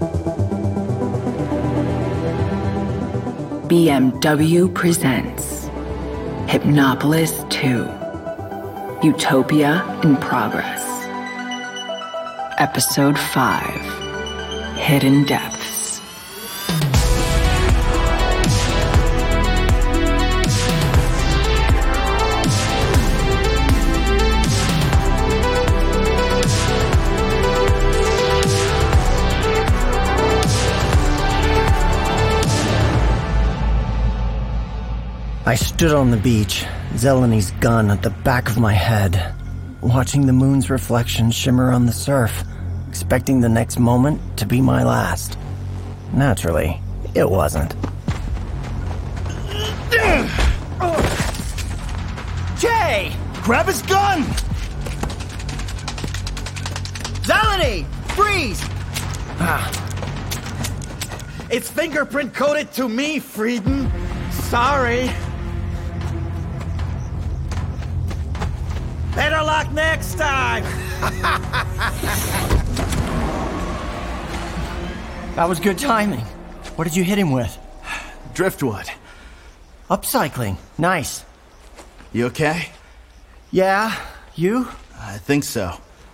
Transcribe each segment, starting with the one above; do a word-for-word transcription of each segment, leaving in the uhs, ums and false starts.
B M W presents Hypnopolis two, Utopia in Progress. Episode five, Hidden Depths. I stood on the beach, Zeleni's gun at the back of my head, watching the moon's reflection shimmer on the surf, expecting the next moment to be my last. Naturally, it wasn't. Jay! Grab his gun! Zeleni! Freeze! Ah. It's fingerprint coded to me, Frieden. Sorry. Better luck next time! That was good timing. What did you hit him with? Driftwood. Upcycling. Nice. You okay? Yeah, you? I think so.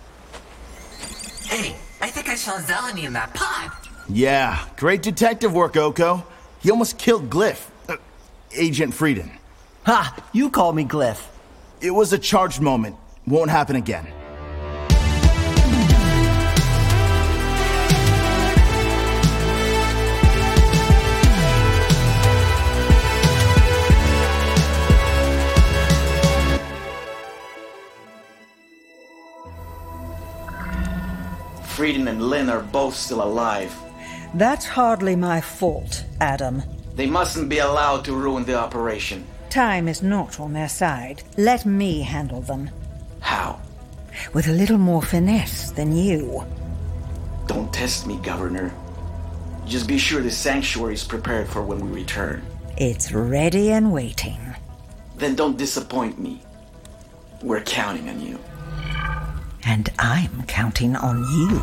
Hey, I think I saw Zeleni in that pod. Yeah, great detective work, Oko. He almost killed Glyph. Uh, Agent Frieden. Ha! You called me Glyph. It was a charged moment. Won't happen again. Frieden and Lynn are both still alive. That's hardly my fault, Adam. They mustn't be allowed to ruin the operation. Time is not on their side. Let me handle them. How? With a little more finesse than you. Don't test me, Governor. Just be sure the sanctuary is prepared for when we return. It's ready and waiting. Then don't disappoint me. We're counting on you. And I'm counting on you.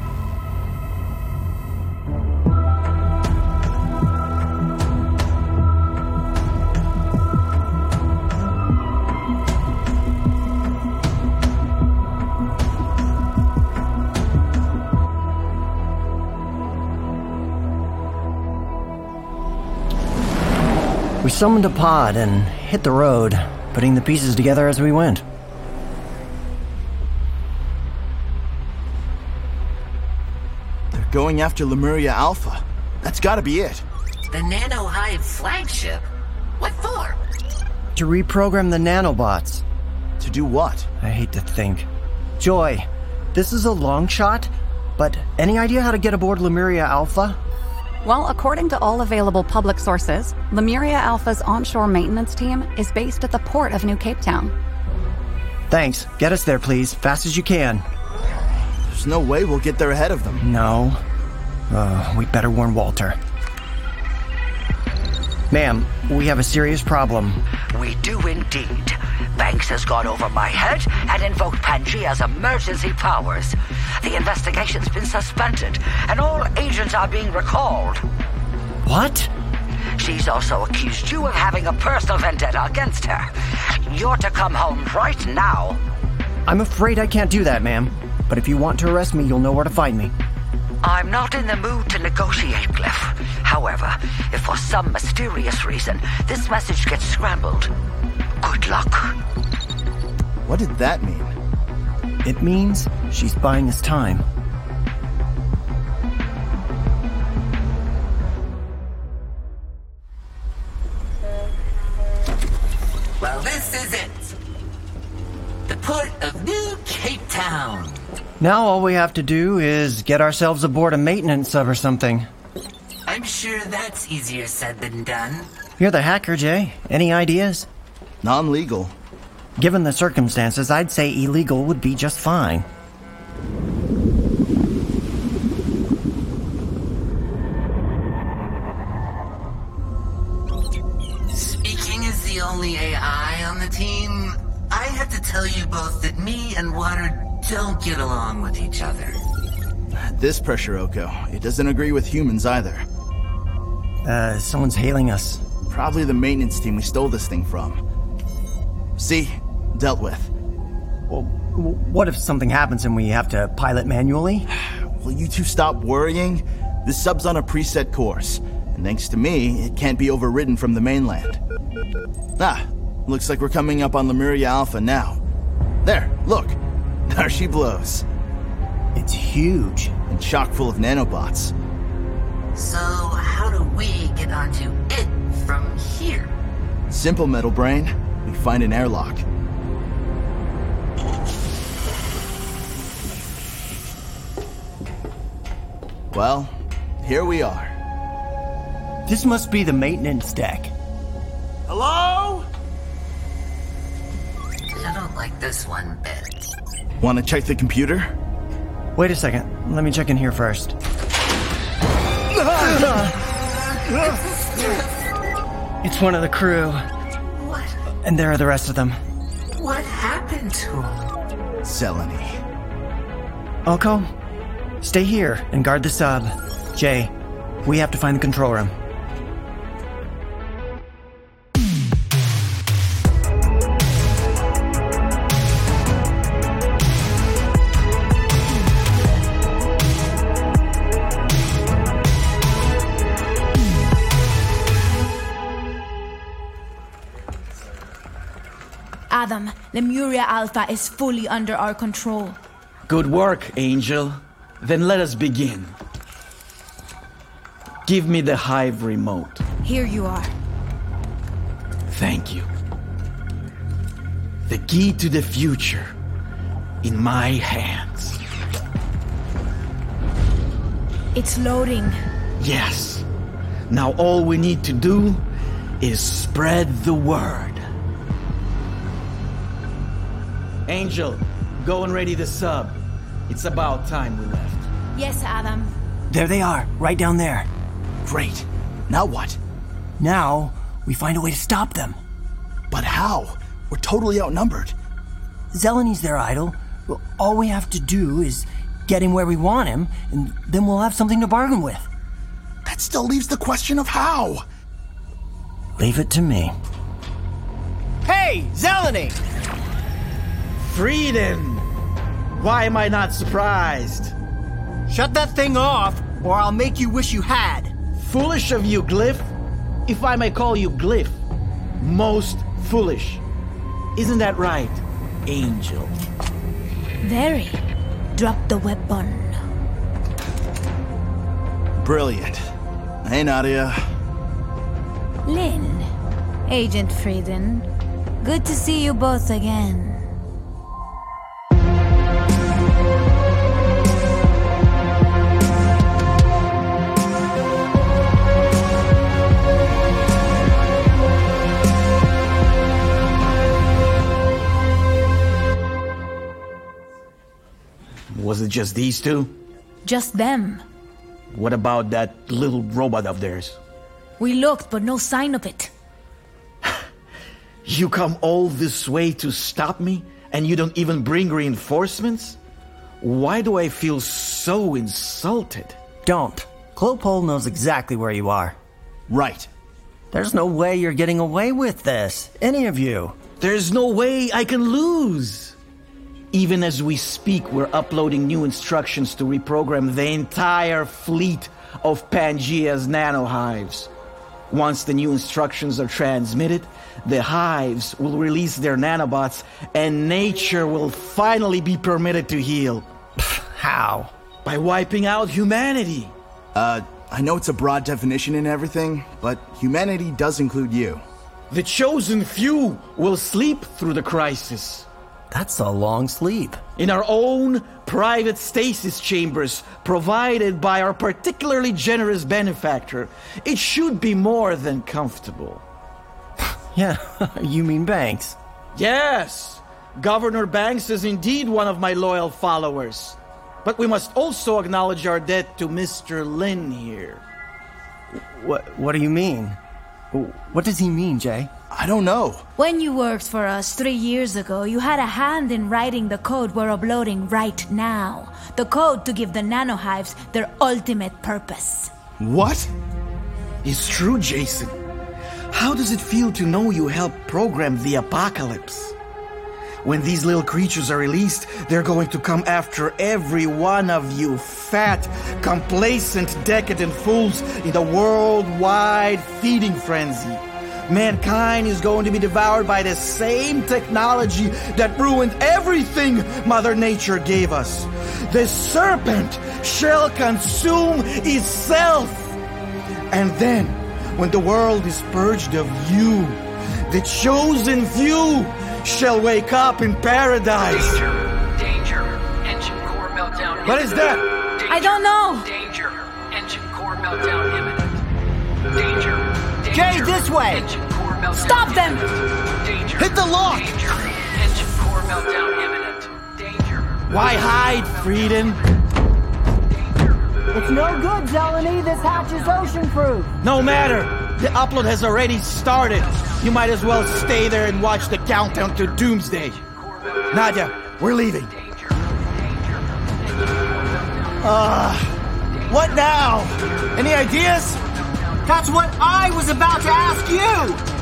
We summoned a pod and hit the road, putting the pieces together as we went. They're going after Lemuria Alpha. That's gotta be it. The Nanohive flagship? What for? To reprogram the nanobots. To do what? I hate to think. Joy, this is a long shot, but any idea how to get aboard Lemuria Alpha? Well, according to all available public sources, Lemuria Alpha's onshore maintenance team is based at the port of New Cape Town. Thanks. Get us there, please. Fast as you can. There's no way we'll get there ahead of them. No. Uh, we better warn Walter. Ma'am, we have a serious problem. We do indeed. Banks has gone over my head and invoked Pangea's emergency powers. The investigation's been suspended, and all agents are being recalled. What? She's also accused you of having a personal vendetta against her. You're to come home right now. I'm afraid I can't do that, ma'am. But if you want to arrest me, you'll know where to find me. I'm not in the mood to negotiate, Glyph. However, if for some mysterious reason this message gets scrambled, good luck. What did that mean? It means she's buying us time. Well, this is it. The port of New Cape Town. Now all we have to do is get ourselves aboard a maintenance sub or something. I'm sure that's easier said than done. You're the hacker, Jay. Any ideas? Non-legal. Given the circumstances, I'd say illegal would be just fine. Speaking as the only A I on the team, I have to tell you both that me and Water don't get along with each other. this pressure, Oko. It doesn't agree with humans either. Uh, someone's hailing us. Probably the maintenance team we stole this thing from. See? Dealt with. Well, what if something happens and we have to pilot manually? Will you two stop worrying? This sub's on a preset course, and thanks to me, it can't be overridden from the mainland. Ah, looks like we're coming up on Lemuria Alpha now. There, look. There she blows. It's huge. And chock full of nanobots. So, how do we get onto it from here? Simple, Metal Brain. We find an airlock. Well, here we are. This must be the maintenance deck. Hello? I don't like this one bit. Want to check the computer? Wait a second. Let me check in here first. It's one of the crew. What? And there are the rest of them. What happened to him? Zeleny. Oko, stay here and guard the sub. Jay, we have to find the control room. Adam, Lemuria Alpha is fully under our control. Good work, Angel. Then let us begin. Give me the Hive remote. Here you are. Thank you. The key to the future in my hands. It's loading. Yes. Now all we need to do is spread the word. Angel, go and ready the sub. It's about time we left. Yes, Adam. There they are, right down there. Great. Now what? Now, we find a way to stop them. But how? We're totally outnumbered. Zelany's their idol. Well, all we have to do is get him where we want him, and then we'll have something to bargain with. That still leaves the question of how. Leave it to me. Hey, Zelany! Freedom! Why am I not surprised? Shut that thing off, or I'll make you wish you had. Foolish of you, Glyph. If I may call you Glyph. Most foolish. Isn't that right, Angel? Very. Drop the weapon. Brilliant. Hey, Nadia. Lynn. Agent Frieden. Good to see you both again. Was it just these two? Just them. What about that little robot of theirs? We looked, but no sign of it. You come all this way to stop me, and you don't even bring reinforcements? Why do I feel so insulted? Don't. Clopole knows exactly where you are. Right. There's no way you're getting away with this. Any of you. There's no way I can lose. Even as we speak, we're uploading new instructions to reprogram the entire fleet of Pangea's nanohives. Once the new instructions are transmitted, the hives will release their nanobots and nature will finally be permitted to heal. How? By wiping out humanity. Uh, I know it's a broad definition and everything, but humanity does include you. The chosen few will sleep through the crisis. That's a long sleep. In our own private stasis chambers provided by our particularly generous benefactor. It should be more than comfortable. Yeah, you mean Banks? Yes, Governor Banks is indeed one of my loyal followers. But we must also acknowledge our debt to Mister Lin here. What, what do you mean? What does he mean, Jay? I don't know. When you worked for us three years ago, you had a hand in writing the code we're uploading right now. The code to give the nanohives their ultimate purpose. What? It's true, Jason. How does it feel to know you helped program the apocalypse? When these little creatures are released, they're going to come after every one of you fat, complacent, decadent fools in the worldwide feeding frenzy. Mankind is going to be devoured by the same technology that ruined everything Mother Nature gave us. The serpent shall consume itself. And then, when the world is purged of you, the chosen few shall wake up in paradise. Danger! Danger! Engine core meltdown. What is that? Danger, I don't know. Danger! Engine core meltdown imminent. Danger! Danger! Jay, this way! Engine core meltdown Stop them! imminent. Danger! Hit the lock! Danger! Engine core meltdown imminent. Danger! Why hide, Frieden? It's no good, Zeleny. This hatch is ocean-proof. No matter. The upload has already started. You might as well stay there and watch the countdown to doomsday. Nadia, we're leaving. Uh, what now? Any ideas? That's what I was about to ask you!